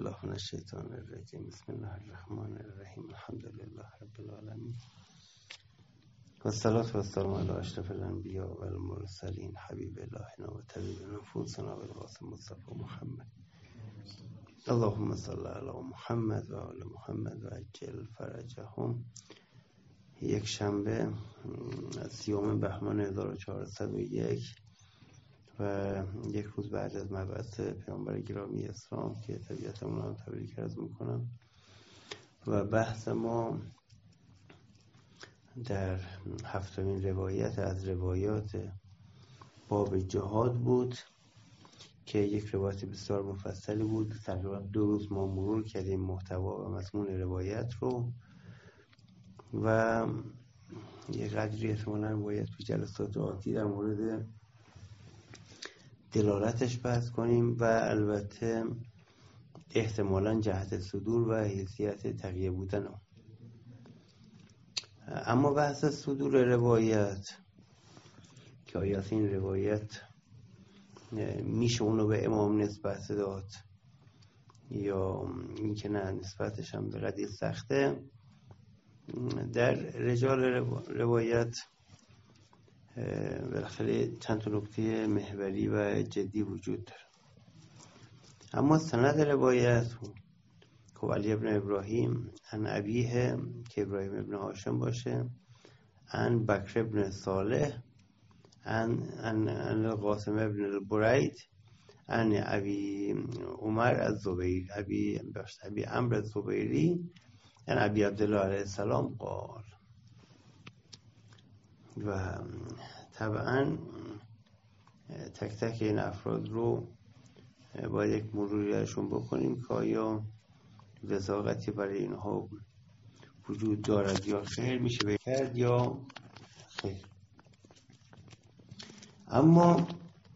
بالله من الشیطان الرجیم. بسم الله الرحمن الرحیم. الحمد لله رب العالمین و الصلاة و السلام علی اشرف الانبیاء و المرسلین حبیب الهنا و طبیب نفوسنا بالقاسم مصطفی محمد. اللهم صل علی محمد و آل محمد و عجل فرجهم. یک شنبه 30 بهمن 1401 و یک روز بعد از مبعث پیامبر گرامی اسلام که طبیعتمون هم تبریک عرض میکنم و بحث ما در 7مین روایت از روایات باب جهاد بود که یک روایت بسیار مفصلی بود. تقریبا 2 روز ما مرور کردیم محتوا و مضمون روایت رو و یک قدری احتمالاً باید تو جلسات آتی در مورد دلالتش بحث کنیم و البته احتمالاً جهت صدور و حیثیت تقیه بودن. اما بحث صدور روایت که آیا این روایت میشه اونو به امام نسبت داد یا اینکه نه نسبتش هم به قدری سخته، در رجال روایت بالاخره چند تا نکته محوری و جدی وجود داره. اما سند روایت خب علی ابن ابراهیم عن ابیه که ابراهیم ابن هاشم باشه، عن بکر ابن صالح، عن قاسم ابن البرید، عن ابی عمر الزبیر، ابی عمرو الزبیری، عن ابی عبدالله علیه السلام قال. و طبعا تک تک این افراد رو باید یک مروری ازشون بکنیم که آیا وثاقتی برای اینها وجود دارد یا خیر، میشه بکرد یا خیر. اما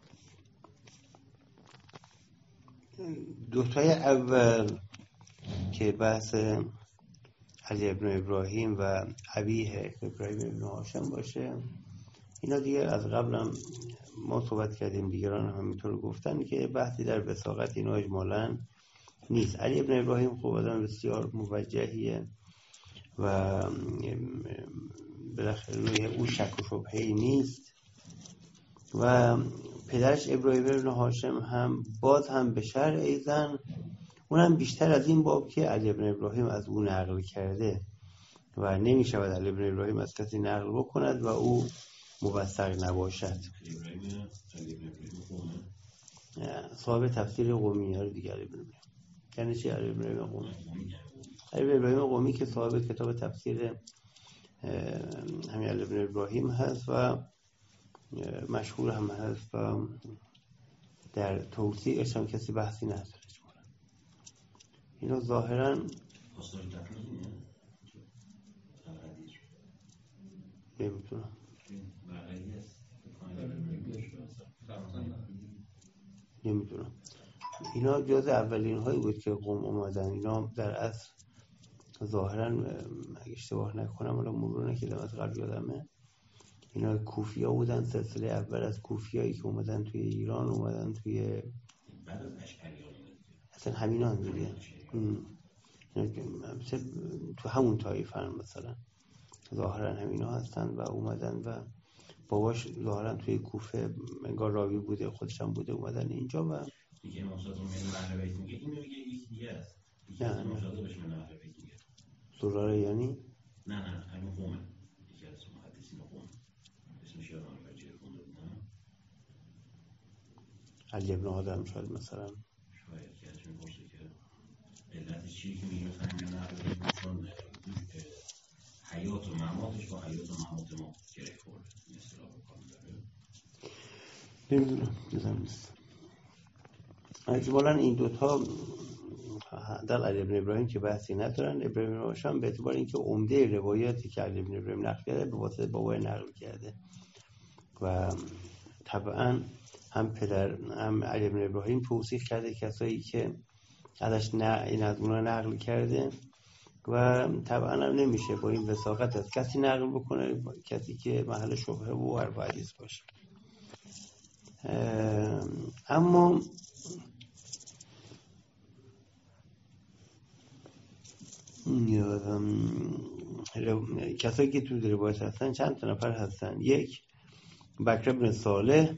دوتای اول که بحث علی ابن ابراهیم و ابیه ابراهیم ابن هاشم باشه، اینا دیگه از قبل هم ما صحبت کردیم، دیگران هم همینطور گفتن که بحثی در وثاقت اینا اجمالاً نیست. علی ابن ابراهیم خب آدم بسیار موجهیه و بالاخره روی او شک و شبهه‌ای نیست و پدرش ابراهیم ابن هاشم هم باز هم به شرع ایزن، اونم بیشتر از این باب که علی ابن ابراهیم از او نقل کرده و نمی شود علی ابن ابراهیم از کسی نقل بکند و او موثق نباشد. صاحب تفسیر قمی ها دیگه علی ابن ابراهیم. یعنی چی علی ابن ابراهیم قمی؟ علی ابن ابراهیم قمی که صاحب کتاب تفسیر همین علی ابن ابراهیم هست و مشهور هم هست و در توصیعش هم کسی بحثی نداره. اینا ظاهرا نمیتونم اینا جز اولین هایی بود که قوم اومدن. اینا در اصل ظاهرا اگه اشتباه نکنم ولی مرور نکردم از قبل یادمه، اینا کوفی ها بودن، سلسله اول از کوفی هایی که اومدن توی ایران، اومدن توی اصلا همین ها دیگه تو همون طایفه هم مثلا ظاهرا همین ها هستن و اومدن و باباش ظاهرا توی کوفه انگار راوی بوده، خودش هم بوده، اومدن اینجا و دیگه مصادر من اهل بیت میگه، اینو میگه یکی دیگه است. نه مصادر بهش من اهل بیت میگه. زراره یعنی؟ نه همین قومه. یکی از محدثین قوم. اسمش یادم نمیاد خونده بودم. علی ابن آدم شاید مثلا. شاید که ازش میپرسه که علتش چیه که میگه مثلا من اهل بیت چون حیات و مماتش با حیات و ممات ما گره خورده. این اصطلاح رو کار داره. نمیدونم دیدم نیست. اجمالاً این دوتا در علی ابن ابراهیم که بحثی ندارن. ابراهیم ابن هاشم به اعتبار اینکه عمده روایاتی که علی ابن ابراهیم نقل کرده به واسطه بابای نقل کرده و طبعا هم پدر هم علی ابن ابراهیم توصیف کرده کسایی که ازش این از اونا نقل کرده و طبعا هم نمیشه با این وثاقت از کسی نقل بکنه کسی که محل شبهه و حرف حدیث باشه. اما کسایی که تو روایت هستن چند تا نفر هستن. یک، بکر بن صالح.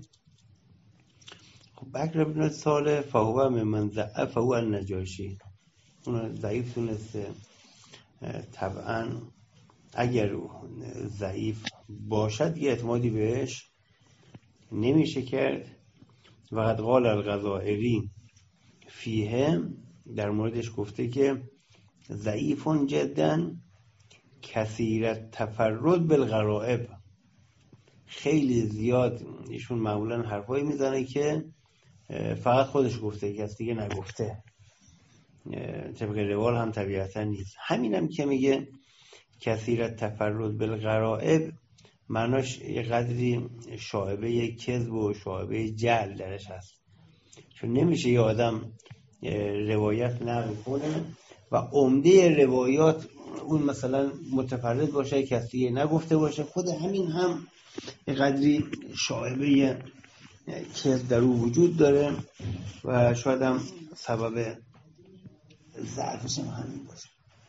خب بکر بن صالح فهو ممن ضعفه النجاشی، اون ضعیف تونسته. طبعا اگر ضعیف باشد یه اعتمادی بهش نمیشه کرد. وقد قال الغزائری فیه، در موردش گفته که ضعیف جدا کثیر تفرد بالغرائب، خیلی زیاد ایشون معمولا حرفایی میزنه که فقط خودش گفته، کسی دیگه نگفته. طبق روال هم طبیعتا نیست. همینم که میگه کثیر تفرد بالغرائب، معناش یه قدری شائبه کذب و شائبه جهل درش هست، چون نمیشه یه آدم روایت نقل کنه و عمده روایات اون مثلا متفرد باشه، کسی نگفته باشه، خود همین هم یه قدری شائبه کذب در او وجود داره و شاید هم سبب ضعفش هم همین باشه.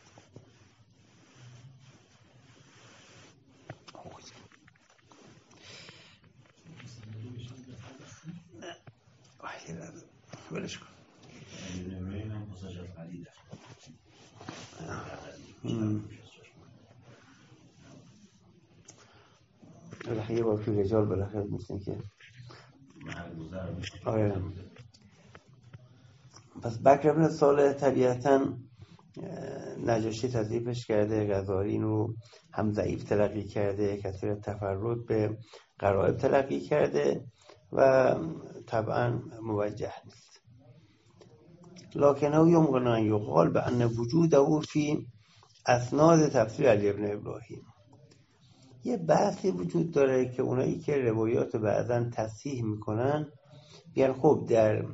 ولش کن. بالاخره یه بار تو رجال بالاخره میستن که آره. پس بکر بن صالح طبیعتاً نجاشی تضعیفش کرده، غزالی اینو هم ضعیف تلقی کرده، کثیر تفرد به غرائب تلقی کرده و طبعا موجه نیست. لکنه یمکن ان یقال بأن وجوده فی اسناد تفسیر علی ابن ابراهیم. یه بحثی وجود داره که اونایی که روایات بعضن تصحیح میکنن بیان خب در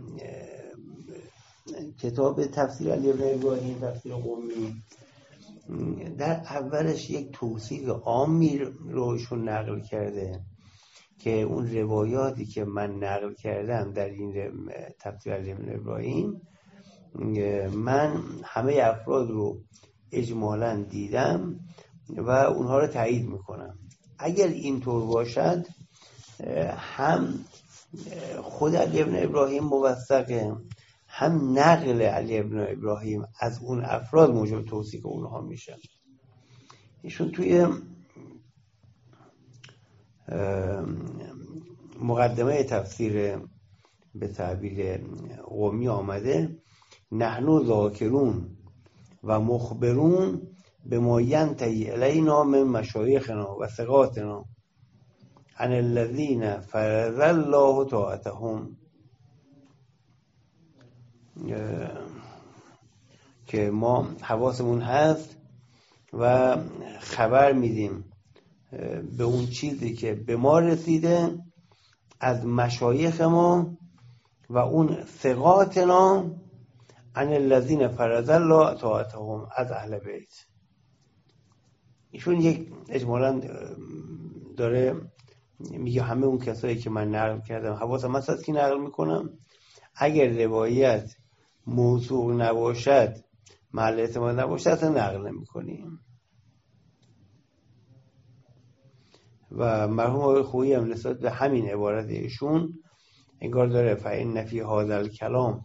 کتاب تفسیر علی ابن ابراهیم، تفسیر قمی، در اولش یک توصیف عامی روشون نقل کرده که اون روایاتی که من نقل کردم در این تفسیر علی ابن ابراهیم، من همه افراد رو اجمالاً دیدم و اونها رو تایید میکنم. اگر اینطور باشد هم خود علی ابن ابراهیم موثقه، هم نقل علی ابن ابراهیم از اون افراد موجب توثیق اونها میشه. ایشون توی مقدمه تفسیر به تعبیر قمی آمده نحنو ذاکرون و مخبرون به ما ینتهی الینا من مشایخنا و ثقاتنا عن الذین فرض الله طاعتهم، که ما حواسمون هست و خبر میدیم به اون چیزی که به ما رسیده از مشایخ ما و اون ثقاتنا عن الذین فرض الله طاعتهم، از اهل بیت. ایشون یک اجمالاً داره میگه همه اون کسایی که من نقل کردم حواسم هست از کی نقل میکنم، اگر روایت موضوع نباشد، محل اعتماد نباشد، اصلا نقل نمیکنیم. و مرحوم آقای خویی هم نسبت به همین عبارت ایشون انگار داره فإن فی هذا الکلام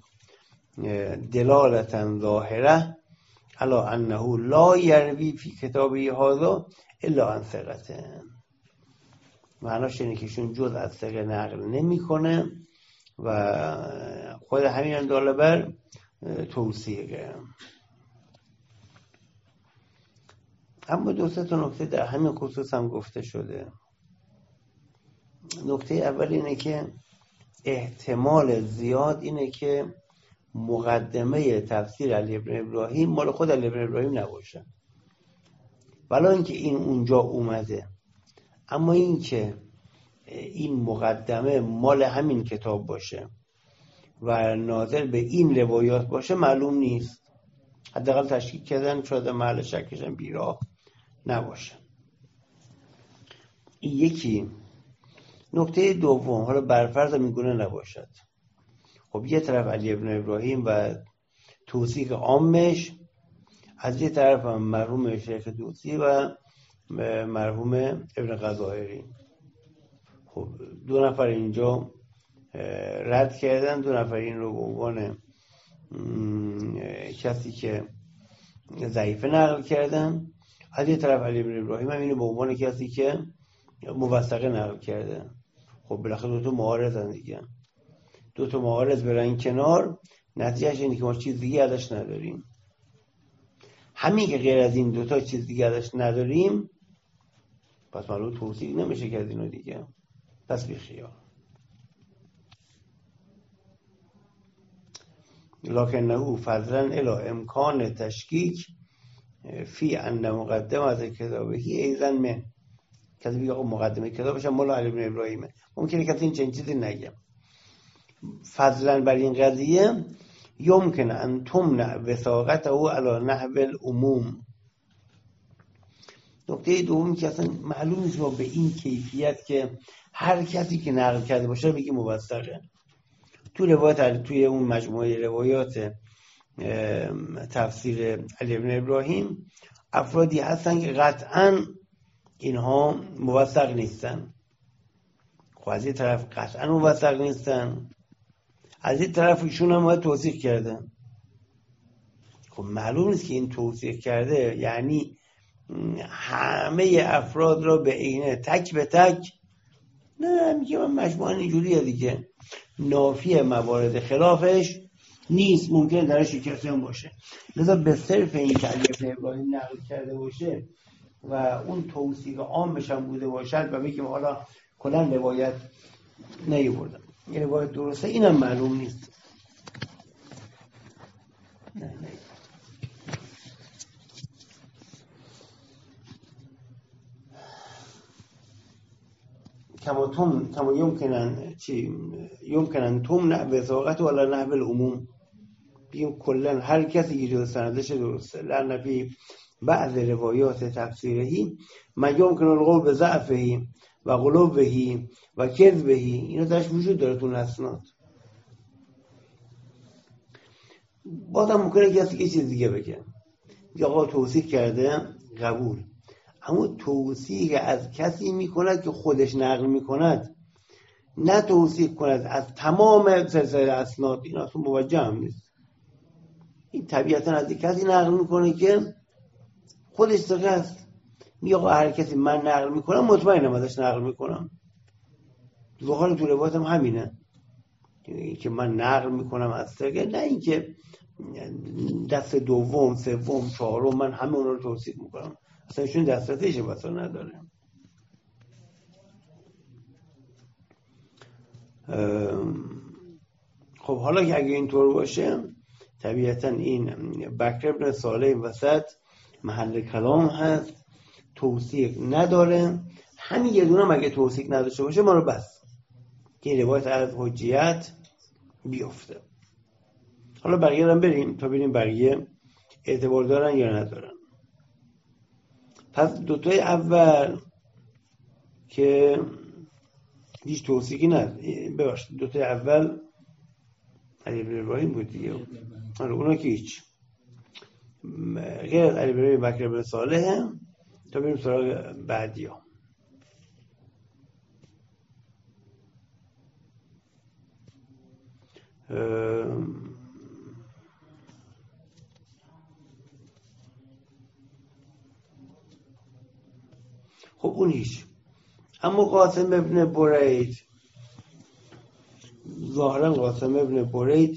دلالة ظاهره علی انه لا یروی فی کتابه هذا الا عن ثقة. معناش اینه که ایشون جز از ثقه نقل نمیکنه و خود همین هم داله بر توثیقه. اما دو سه تا نکته در همین خصوص هم گفته شده. نکته اول اینه که احتمال زیاد اینه که مقدمه تفسیر علی ابن ابراهیم مال خود علی ابن ابراهیم نباشه، ولی اینکه این اونجا اومده، اما این که این مقدمه مال همین کتاب باشه و ناظر به این روایات باشه معلوم نیست. حداقل تشکیک کردن شاید محل شکشن بیراه نباشه. این یکی. نکته دوم، حالا برفرض میگونه نباشد، خب یه طرف علی ابن ابراهیم و توثیق عامش، از یه طرف هم مرحوم شیخ توسی و مرحوم ابن غزائری. خب 2 نفر اینجا رد کردن، 2 نفر این رو به عنوان کسی که ضعیفه نقل کردن. از یه طرف علی بن ابراهیم هم اینو به عنوان کسی که موثقه نقل کرده. خب بالاخره 2 تا معارضن دیگه، 2 تا معارض برن کنار، نتیجهش اینه که ما چیز دیگه ازش نداریم. همین که غیر از این 2 تا چیز دیگه ازش نداریم، پس معلوم توصیق نمیشه کرد اینو دیگه. پس بیخیال. لکنه فضلا الی امکان تشکیک فی ان مقدم از کتابهی ایزن من، کسی بگه آقا مقدمه کتابش هم مولا علی بن ابراهیمه، ممکنه کسی این چنین چیزی نگه. فضلا بر این قضیه یمکن ان تمنع وثاقته علی نحو العموم. نکته دومی که اصلا معلوم نیست ما به این کیفیت که هر کسی که نقل کرده باشه بگی موثقه. توی اون مجموعه روایات تفسیر علی بن ابراهیم افرادی هستن که قطعاً اینها موثق نیستن. خب از این طرف قطعاً موثق نیستن، از این طرف ایشون هم باید توثیق کرده. خب معلوم نیست که این توثیق کرده یعنی همه افراد را به عینه تک به تک، نه میگه من مجموعاً اینجوریه دیگه، نافی موارد خلافش نیست، ممکنه درش کسی هم باشه. لذا به صرف این که علی بن ابراهیم نقل کرده باشه و اون توثیق عامش هم بوده باشد و بگیم حالا کلا روایت نیاوردن، این روایت درسته، اینم معلوم نیست. نه. کما یمکنن تمنع وثاقت ولا نحو العموم، بگیم کلا هر کسی که جز سندش درسته، لأن فی بعض روایات تفسیرهی ما یمکن القول بضعفه و غلوه و کذبه، اینا درش وجود داره تو اسناد. بازم ممکنه کسی که چیز دیگه بگه، یا آقا توصیف کرده قبول، اما توصیف از کسی میکند که خودش نقل میکند، نه توصیف کند از تمام سلسله اسناد، این اصلا موجه هم نیست. این طبیعتا از کسی نقل میکنه که خودش ثقه است. میگه آقا هر کسی من نقل میکنم مطمئنم ازش نقل میکنم. ظاهر تو روایت هم همینه که من نقل میکنم از ثقه، نه اینکه دست دوم، سوم، چهارم من همه اونا رو توصیف میکنم، اصلا ایشون دسترسیش بسا نداره. خب حالا که اگه اینطور باشه طبیعتا این بکر ابن صالح وسط محل کلام هست، توثیق نداره. همین یه دونه مگه توثیق نداشته باشه ما رو بس که این روایت از حجیت بیفته. حالا بقیه هم بریم تا ببینیم بقیه اعتبار دارن یا ندارن. پس دوتای اول که هیچ توثیقی نداره، ببخشید دوتای اول علی بن ابراهیم بود دیگه، اونا که هیچ، غیر از علی بن ابراهیم بکر بن صالح. تا بریم سراغ بعدی ها. خب اون هیچ. اما قاسم ابن برید، ظاهرا قاسم ابن برید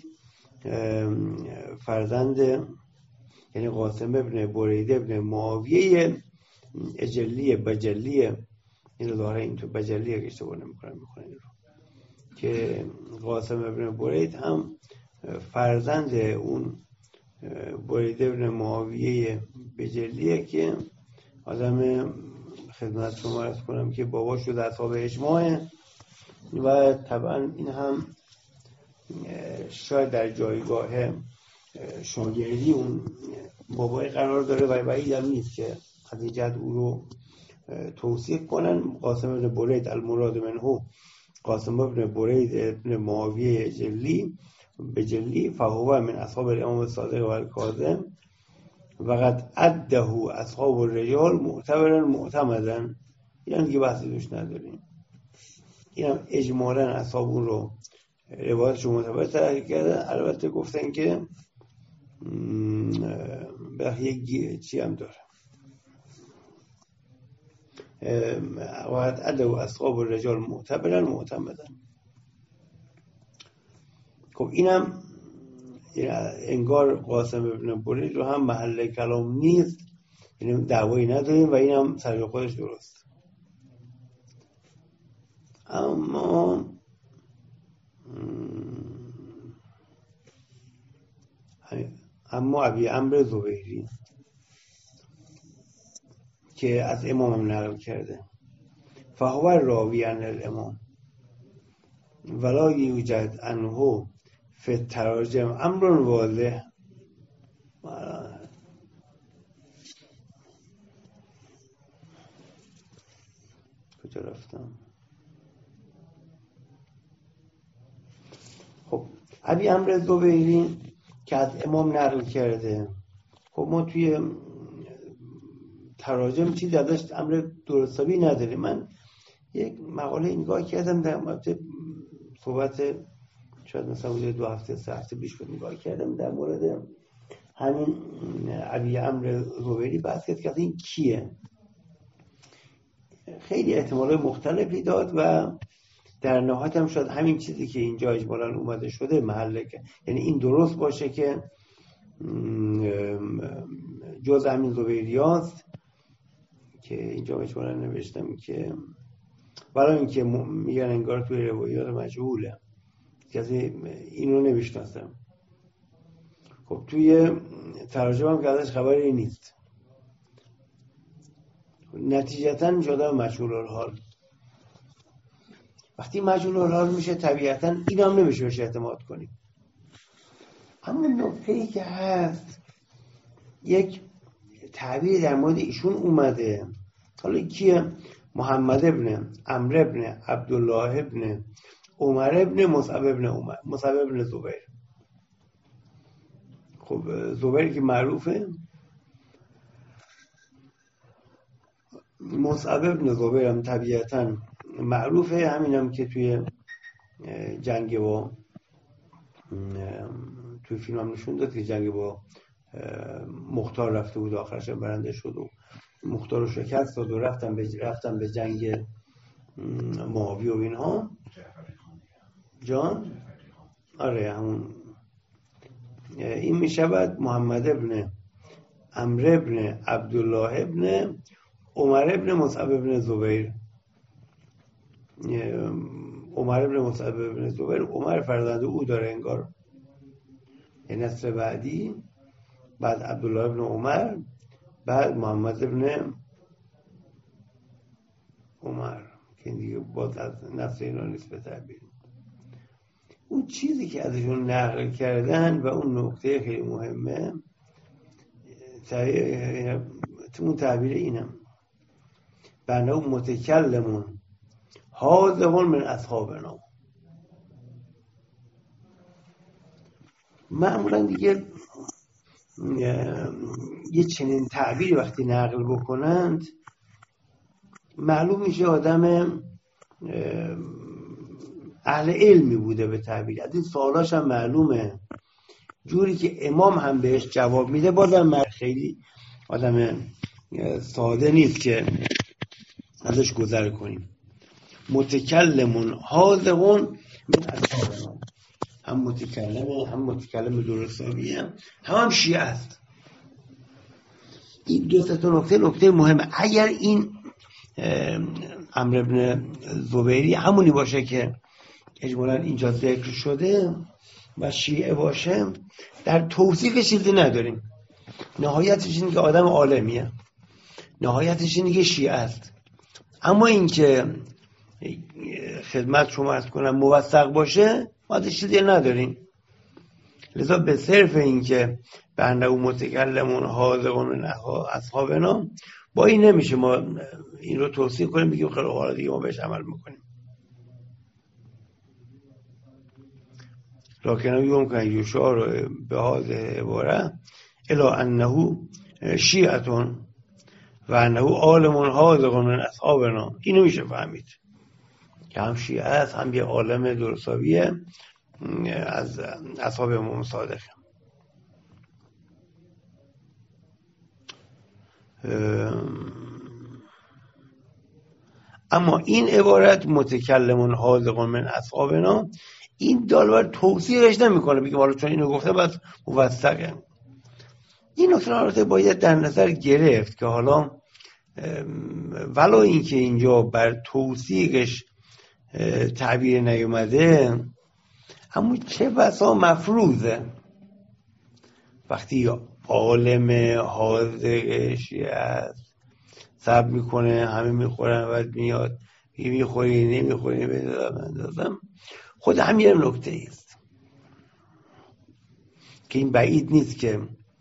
فرزند، یعنی قاسم ابن برید ابن معاویه اجلی بجلیه، این رو ظاهرا این تو بجلیه که اشتباه نمی‌کنم میخونن این رو، که قاسم ابن برید هم فرزند اون برید ابن معاویه بجلیه که آدم خدمت شما عرض کنم که باباش شد اصحاب اجماعه و طبعا این هم شاید در جایگاه شاگردی اون بابای قرار داره و بعید هم نیست که از این جهت او رو توصیف کنن. قاسم ابن برید المراد منه قاسم ابن برید ابن معاویه جلی بجلی فهو من اصحاب الامام الصادق و الکاظم وقد عده اصحاب الرجال معتبرا معتمدا. این دیگه بحثی دوش نداریم. این هم اجمالا اصحاب اون رو روایتش معتبر تلقی کرده. البته گفتن که یک چی هم داره، وقد عده اصحاب الرجال معتبرا معتمدا. خب اینم انگار قاسم ابن برید رو هم محل کلام نیست، یعنی دعوایی نداریم و اینم سر خودش درست. اما ابی عمرو زبیری که از امام هم نقل کرده، فهو راوی عن الامام ولا یوجد عنه فی التراجم امر واضح. کجا رفتم؟ خب ابی عمرو زبیری که از امام نقل کرده، خب ما توی تراجم چیزی ازش امر درستابی نداریم. من یک مقاله نگاه کردم در مورد صحبت شاید مثلا حدود 2 هفته 3 هفته پیش بود، نگاه کردم در مورد همین ابی عمرو زبیری بحث کرد که این کیه. خیلی احتمالات مختلفی داد و در نهایت هم شاید همین چیزی که اینجا اجمالاً اومده شده محله، یعنی این درست باشه که جز همین زبیریاست که اینجا اجمالاً نوشتم که برای اینکه میگن انگار توی روایات مجهوله، کسی اینو نمیشناسم. خب توی تراجم هم که ازش خبری نیست، نتیجتاً شده مجهول الحال. وقتی مجهول الحال میشه طبیعتاً این هم نمیشه بهش اعتماد کنیم. اما نکته‌ای که هست، یک تعبیر در مورد ایشون اومده، حالا کیه؟ محمد ابن عمرو ابن عبدالله ابن عمر ابن مصعب ابن زبیر. خب زبیر که معروفه، مصعب ابن زبیر هم طبیعتاً معروفه. همینم که توی جنگ با توی فیلم هم نشون داد که جنگ با مختار رفته بود، آخرش برنده شد و مختار رو شکست داد و رفتن به جنگ معاویه و اینها. جان آره همون. این می شود محمد ابن عمرو ابن عبدالله ابن عمر ابن مصعب ابن زبیر. عمر ابن مصعب ابن زبیر، عمر فرزند او داره انگار، نسل بعدی، بعد عبدالله ابن عمر، بعد محمد ابن عمر که دیگه باز از نسل اینا نیست به تعبیر. اون چیزی که ازشون نقل کردن و اون نکته خیلی مهمه، اون تعبیر اینم بنده متکلمون حاضقون من اصحابنا. معمولا دیگه یه چنین تعبیری وقتی نقل بکنند معلوم میشه آدم اهل علمی بوده به تعبیر. از این سوالاش هم معلومه، جوری که امام هم بهش جواب میده بازم خیلی آدم ساده نیست که ازش گذر کنیم. متکلمون حاذقون من اصحابنا، هم متکلم درستابیه، هم شیعه است. این دو تا نکته مهمه. اگر این عمرو بن زبیری همونی باشه که اجمالاً اینجا ذکر شده و شیعه باشه، در توصیف چیزی نداریم. نهایتش اینه که آدم عالمیه، نهایتش اینه که شیعه است. اما این که خدمت شما عرض کنم موثق باشه ما چیزی نداریم. لذا به صرف این که بنده او متکلمون حاضقون اصحابنا، با این نمیشه ما این رو توصیف کنیم بگیم خیلی حالا دیگه ما بهش عمل میکنیم. لکن یوم کن یوشا رو به حاضر عباره الا انه شیعتون و انه عالم حاذق من اصحابنا. اینو میشه فهمید که هم شیعه است هم یه عالم درستابیه از اصحاب امام صادق. اما این عبارت متکلمون حاذق من اصحابنا، این دالبر توصیحش نمیکنه، بگه حالا چون اینو گفته بس موثقه. این نکته باید در نظر گرفت که حالا ولو اینکه اینجا بر توصیحش تعبیر نیومده، اما چه بسا مفروضه وقتی عالم حاذقش است صبر میکنه، همه میخورن، بعد میاد میخوری نمیخوری بندازم. خود همین نکته است که این بعید نیست که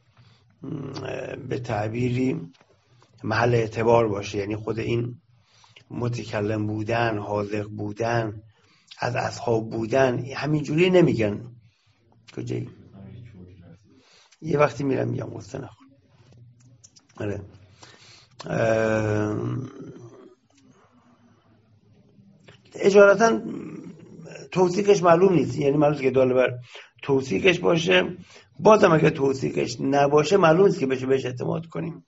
به تعبیری محل اعتبار باشه. یعنی خود این متکلم بودن، حاذق بودن، از اصحاب بودن، همینجوری نمیگن. کجایی؟ یه وقتی میرم میگم قصه نخور. آره اجارتا توثیقش معلوم نیست، یعنی معلوم که داله بر توثیقش باشه. بازم اگر توثیقش نباشه معلوم نیست که بهش اعتماد کنیم.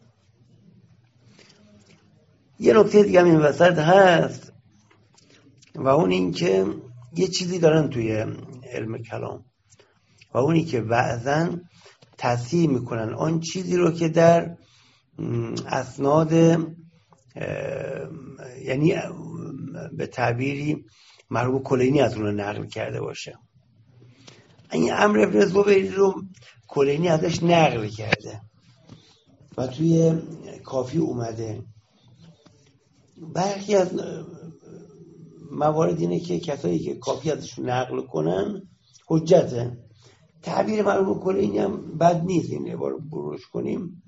یه نکته دیگه هم این وسط هست و اون این که یه چیزی دارن توی علم کلام و اونی که بعضاً تصحیح میکنن آن چیزی رو که در اسناد یعنی به تعبیری مرحوم کلینی از اون رو نقل کرده باشه. این امر ابن زبیری رو کلینی ازش نقل کرده و توی کافی اومده. برخی از موارد اینه که کسایی که کافی ازشون نقل کنن حجته. تعبیر مرحوم کلینی هم بد نیست، این عبارت بروش کنیم.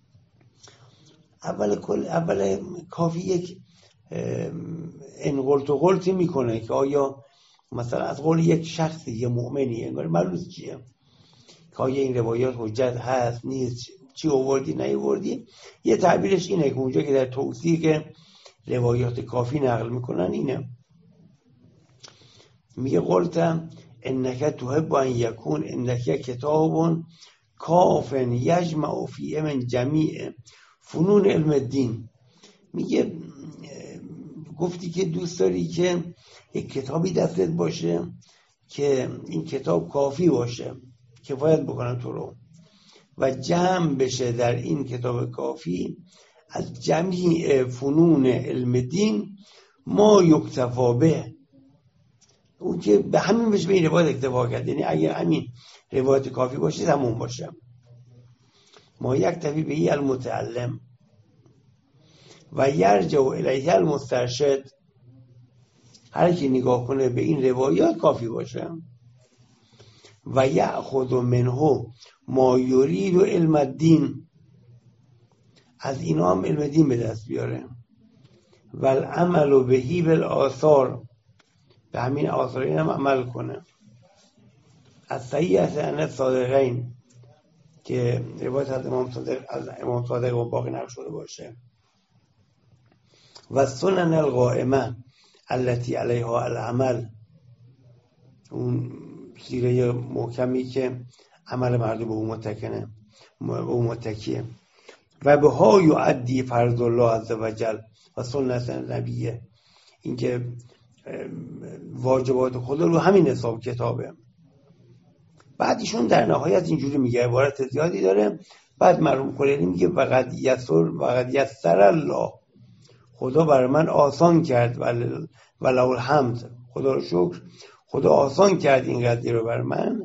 اول کافی یک انقلت و غلطی میکنه که آیا مثلا از قول یک شخصی یه مؤمنی انگار معلوم چیه که آیا این روایات حجت هست نیست، چی آوردی نیاوردی. یه تعبیرش اینه که اونجا که در توثیق روایات کافی نقل میکنن اینه، میگه قلتم انک تحب ان یکون انک کتاب کافن یجمع فی من جمیع فنون علم الدین. میگه گفتی که دوست داری که یک کتابی دستت باشه که این کتاب کافی باشه، کفایت بکنه تو رو و جمع بشه در این کتاب کافی از جمیع فنون علم دین ما یکتفا به، اون که به همین بشه به این روایت اکتفا کرد. یعنی اگر همین روایت کافی باشه تموم باشه. ما یکتفی به المتعلم و یرجع الیه المسترشد، هر کی نگاه کنه به این روایات کافی باشه. و یأخذ منه ما یرید علم الدین، از اینا هم علم دین به دست بیاره. و العمل بهی بالآثار، به همین آثار این هم عمل کنه. از صحیح عن صادقین، که روایت از امام صادق و باقی نقل شده باشه. و سنن القائمه التي علیها العمل، اون سیره محکمی که عمل مردم به اون متکیه. و به ها یعدی فرض الله عز وجل و سنت نبیه، این که واجبات خدا رو همین حساب کتابه. بعدیشون در نهایت اینجوری میگه، عبارت زیادی داره. بعد مرحوم کلینی میگه وقد یسر الله، خدا برای من آسان کرد، ولو الحمد، خدا رو شکر، خدا آسان کرد این قضیه رو برای من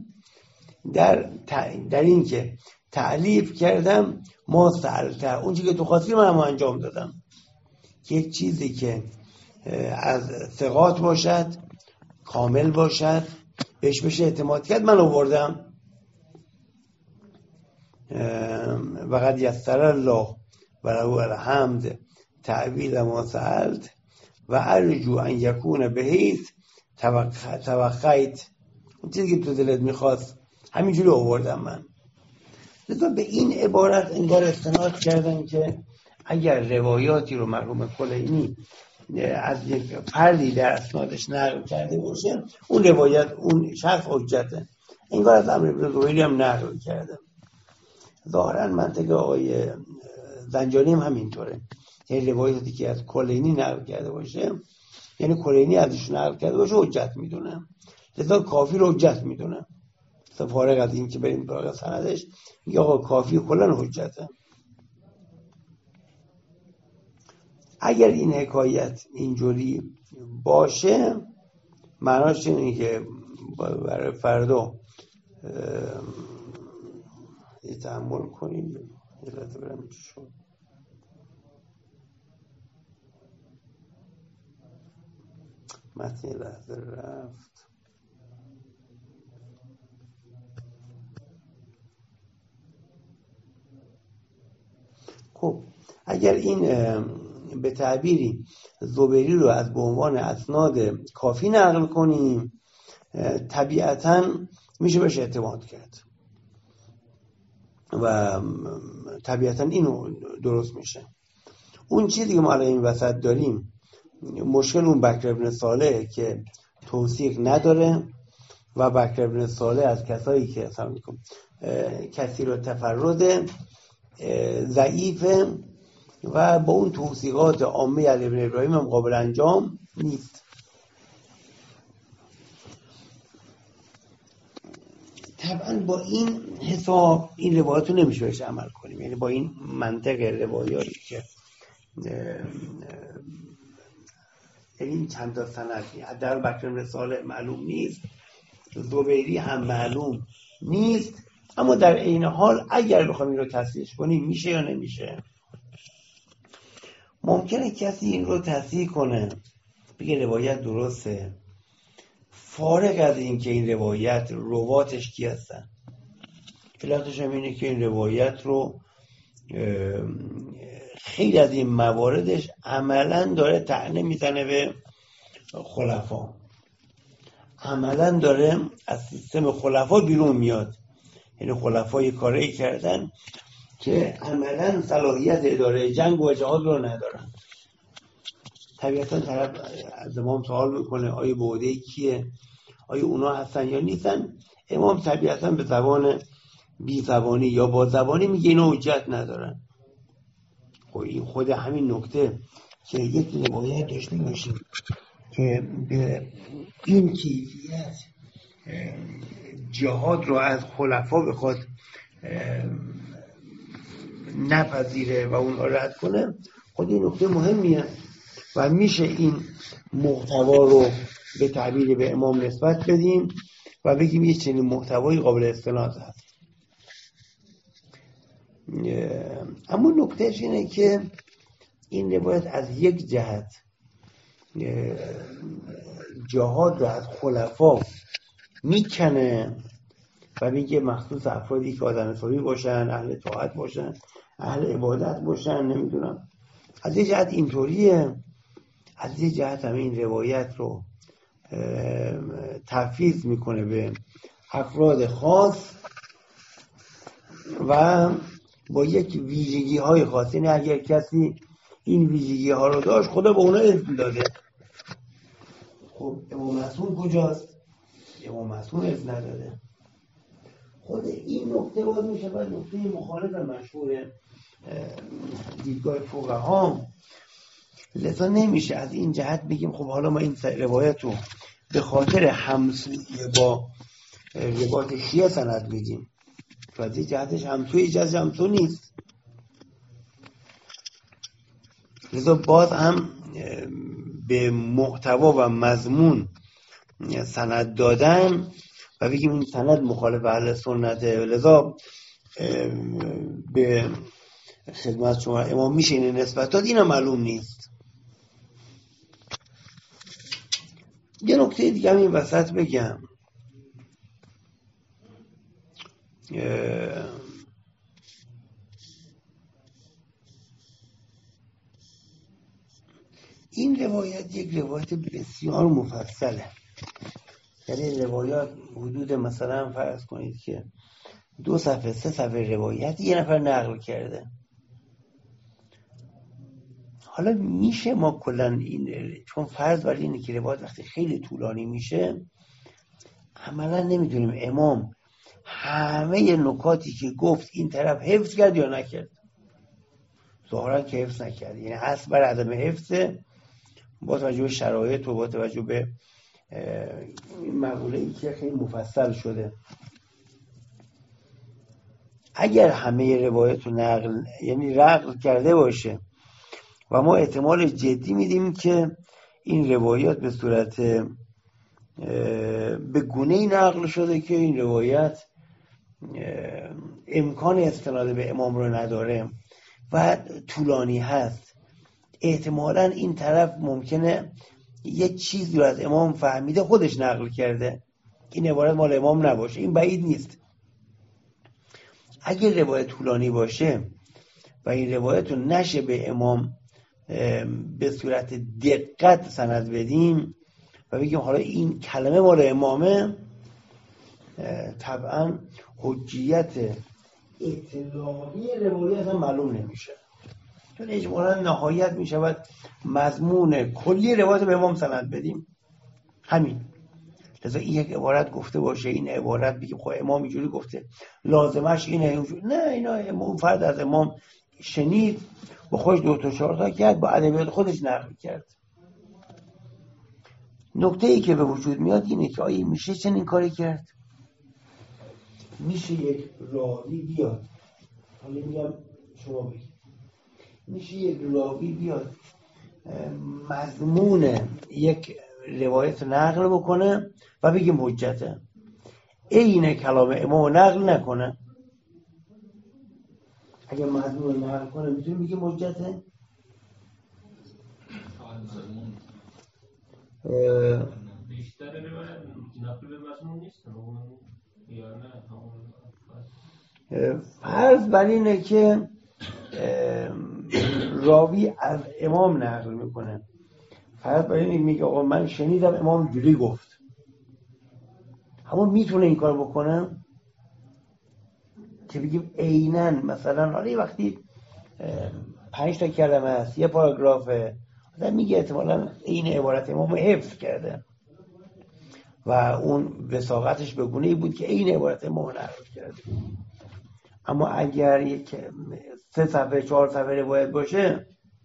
در این که تعلیف کردم ما سألته، اون چیزی که تو خواستی من هم انجام دادم. یک چیزی که از ثقات باشد، کامل باشد، بهش بشه اعتماد کرد، من آوردم. وقد یسر الله وله الحمد تعویل ما سألت و ارجو ان یکون بهیت توقعیت، اون چیزی که تو دلت میخواست همینجوری آوردم من. لذا به این عبارت انگار استناد کردن که اگر روایاتی رو مرحوم کلینی از یک فردی در اسنادش نقل کرده باشه، اون روایت اون شخص حجته. انگار از عمرو بن زبیری هم نقل کرده. ظاهرا منطق آقای زنجانی هم همینطوره، یعنی روایتی که از کلینی نقل کرده باشه، یعنی کلینی ازش نقل کرده باشه، حجت میدونه. لذا کافی رو حجت میدونه. فارغ از این که بریم برای سندش، میگه آقا کافی کلن حجته. اگر این حکایت اینجوری باشه، معناش اینه که برای فردا تحمل کنیم. یه لحظه برم چی شد. متن یه لحظه رفت. خب اگر این به تعبیری زبیری رو از به عنوان اسناد کافی نقل کنیم، طبیعتاً میشه بهش اعتماد کرد و طبیعتاً اینو درست میشه. اون چیزی که ما الان این وسط داریم، مشکل اون بکر بن صالح که توثیق نداره و بکر بن صالح از کسایی که کسی رو تفرد ضعیفه و با اون توثیقات عامه علی بن ابراهیم هم قابل انجام نیست. طبعا با این حساب این روایت رو نمیشه بهش عمل کنیم، یعنی با این منطق روایاتی که این چند تا سند در بکر بن صالح معلوم نیست، زبیری هم معلوم نیست، اما در عین حال اگر بخوایم این رو تصحیح کنیم میشه یا نمیشه. ممکنه کسی این رو تصحیح کنه، بگه روایت درسته، فارغ از این که این روایت رواتش کی هستن. علتش هم اینه که این روایت رو خیلی از این مواردش عملا داره طعنه میزنه به خلفا، عملا داره از سیستم خلفا بیرون میاد. یعنی خلفا یه کاری کردن که عملا صلاحیت اداره جنگ و جهاد رو ندارن. طبیعتا طرف از امام سوال میکنه آیا بوده کیه، آیا اونا هستن یا نیستن. امام طبیعتا به زبان بی زبانی یا با زبانی میگه اینا حجت ندارن. خب این خود همین نکته که یک روایت داشته باشیم که به این کیفیت جهاد رو از خلفا بخواد نپذیره و اون رد کنه، خود این نکته مهمیه و میشه این محتوا رو به تعبیر به امام نسبت بدیم و بگیم یه چنین محتوایی قابل استناد هست. اما نکتهش اینه که این روایت از یک جهت جهاد رو از خلفا میکنه و میگه مخصوص افرادی که آدم حسابی باشن، اهل طاعت باشن، اهل عبادت باشن، نمیدونم. از یه جهت اینطوریه، از یه جهت هم این روایت رو تفویض میکنه به افراد خاص و با یک ویژگی های خاص. یعنی اگر کسی این ویژگی ها رو داشت، خدا به اونا اذن داده. خب امام معصوم کجاست؟ امام معصوم اذن نداده. خود این نکته باز میشه و نکته مخالف مشهور دیدگاه فقها. لذا نمیشه از این جهت بگیم خب حالا ما این روایت رو به خاطر همسویی با روایت شیعه سند میدیم، و از این جهتش همسوی جز همسو نیست. لذا باز هم به محتوا و مضمون سند دادن و بگیم این سند مخالف اهل سنته، لذا به خدمت شما امام میشه این نسبت داد، اینا معلوم نیست. یه نکته دیگه هم این وسط بگم، این روایت یک روایت بسیار مفصله. یعنی روایات حدود مثلا فرض کنید که 2 صفحه 3 صفحه روایت یه نفر نقل کرده. حالا میشه ما کلا این، چون فرض بر اینه که روایت وقتی خیلی طولانی میشه عملا نمیدونیم امام همه نکاتی که گفت این طرف حفظ کرد یا نکرد. ظاهرا که حفظ نکرد، یعنی اصل بر عدم حفظه با توجه به شرایط و با توجه به این مقوله‌ای که خیلی مفصل شده. اگر همه روایت رو نقل کرده باشه و ما احتمال جدی میدیم که این روایات به صورت به گونه‌ای نقل شده که این روایت امکان استناد به امام رو نداره و طولانی هست، احتمالاً این طرف ممکنه یه چیزی رو از امام فهمیده خودش نقل کرده، این عبارت مال امام نباشه، این بعید نیست. اگر روایت طولانی باشه و این روایت رو نشه به امام به صورت دقت سند بدیم و بگیم حالا این کلمه مال امامه، طبعا حجیت اطلاقی روایت هم معلوم نمیشه، چون اجمالا نهایت میشود مضمون کلی روایت به امام سند بدیم. همین لذا این یک عبارت گفته باشه، این عبارت بگیم خب امام اینجوری گفته لازمش اینه، نه، اینا امام فرد از امام شنید با خودش 2 تا 4 تا کرد، با ادبیات خودش نقل کرد. نکته ای که به وجود میاد اینه که آیا میشه چنین کاری کرد؟ میشه یک راوی بیاد، حالا میگم شما بگید، میشه یک راوی بیاد مضمون یک روایت نقل بکنه و بگیم حجته، این کلام امام نقل نکنه؟ اگر مضمون نقل کنه میتونیم بگیم حجته؟ بیشتر روایت نقل به مضمون نیست یا نه؟ فرض بر اینه که راوی از امام نقل میکنه، فرض بر اینه میگه آقا من شنیدم امام جوری گفت، همون میتونه این کار بکنه که بگیم عیناً مثلا حالا وقتی 5 تا کلمه است، یه پاراگرافه، مثلا میگه احتمالاً این عبارت امام حفظ کرده و اون وثاقتش به گونه‌ای بود که این عبارت امام نقل کرده. اما اگر یک 3 صفحه 4 صفحه روایت باشه،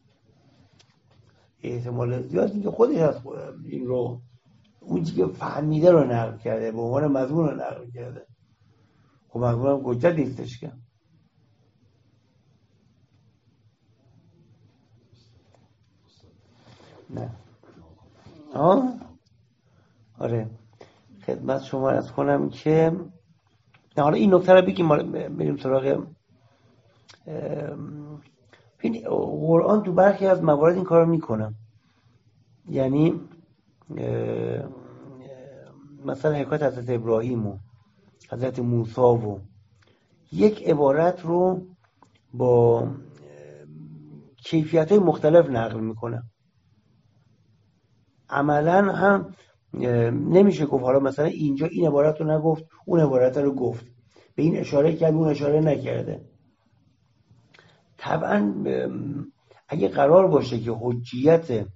احتمال زیاد اینکه خودش از این رو اون چیزی که فهمیده رو نقل کرده، به عنوان مضمون رو نقل کرده. خب مضمون هم حجت نیستش که. نه آره، خدمت شما عرض کنم که حالا این نکته رو بگیم، بریم سراغ قرآن. تو برخی از موارد این کار رو میکنه، یعنی مثلا حکایت حضرت ابراهیم و حضرت موسی و یک عبارت رو با کیفیت‌های مختلف نقل میکنه. عملاً هم نمیشه گفت حالا مثلا اینجا این عبارت رو نگفت اون عبارت رو گفت، به این اشاره کرد اون اشاره نکرده. طبعا اگه قرار باشه که حجیت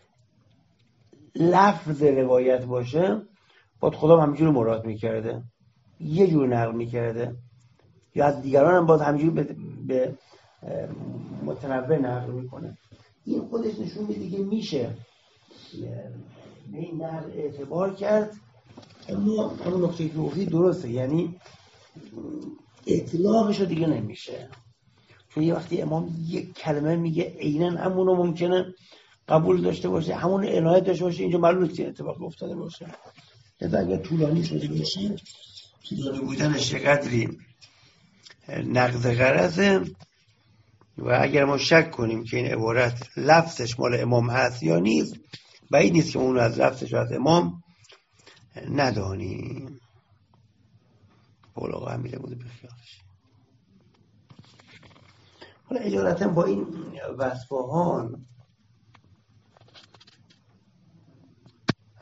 لفظ روایت باشه، باید خدا همینجور مراد میکرده، یه جور نقل میکرده، یا از دیگران هم باید همینجور به متنوع نقل میکنه. این خودش نشون میده که میشه به این نقل اعتبار کرد. اما همون نکته که گفتی درسته، یعنی اطلاقش رو دیگه نمیشه، چون یه وقتی امام یک کلمه میگه عیناً همونو ممکنه قبول داشته باشه، همون عنایت داشته باشه، اینجا معلومه که اتفاق افتاده باشه. اگر طولانی شده باشه، طولانی بودنش یه قدری نقض غرضه و اگر ما شک کنیم که این عبارت لفظش مال امام هست یا نیست، بعید نیست که اون از لفظش از امام ندانیم. بلاغه هم میده بوده بخیالش. حالا اجالتا با این وصفهان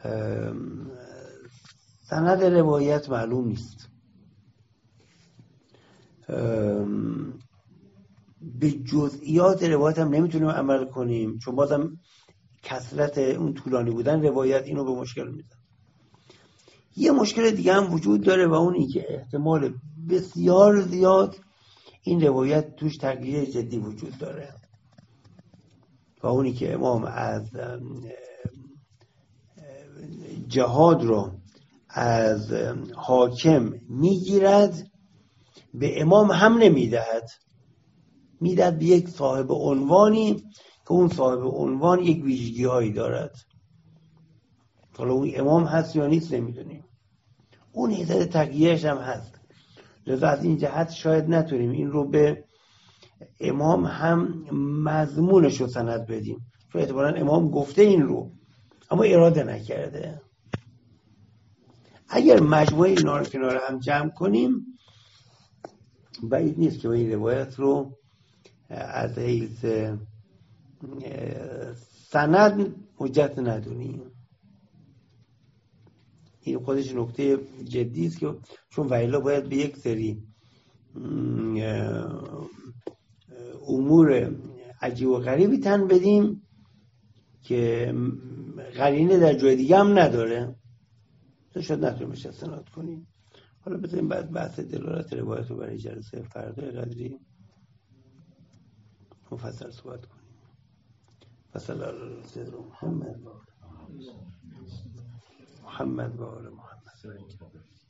سند روایت معلوم نیست. به جزئیات روایت هم نمیتونیم عمل کنیم، چون بازم کثرت اون طولانی بودن روایت اینو به مشکل میده. یه مشکل دیگه هم وجود داره و اون این که احتمال بسیار زیاد این روایت توش تغییر جدی وجود داره و اونی که امام از جهاد رو از حاکم میگیرد به امام هم نمیدهد، میدهد به یک صاحب عنوانی که اون صاحب عنوان یک ویژگی هایی دارد، حالا اون امام هست یا نیست نمیدونیم، اون حیثیت تقییهش هم هست. لذا از این جهت شاید نتونیم این رو به امام هم مضمونش رو سند بدیم، چون اعتباراً امام گفته این رو اما اراده نکرده. اگر مجموعه اینا رو کنار هم جمع کنیم بعید نیست که این روایت رو از حیث سند حجت ندونیم. این خودش نکته جدی است که چون ویلا باید به یک سری امور عجیب و غریبی تن بدیم که قرینه در جای دیگه هم نداره، تو شاید نتونیم بهش استناد کنیم. حالا بذاریم بعد بحث دلالت روایت رو برای جلسه فردا قدری مفصل صحبت کنیم. فصل محمد و آل محمد.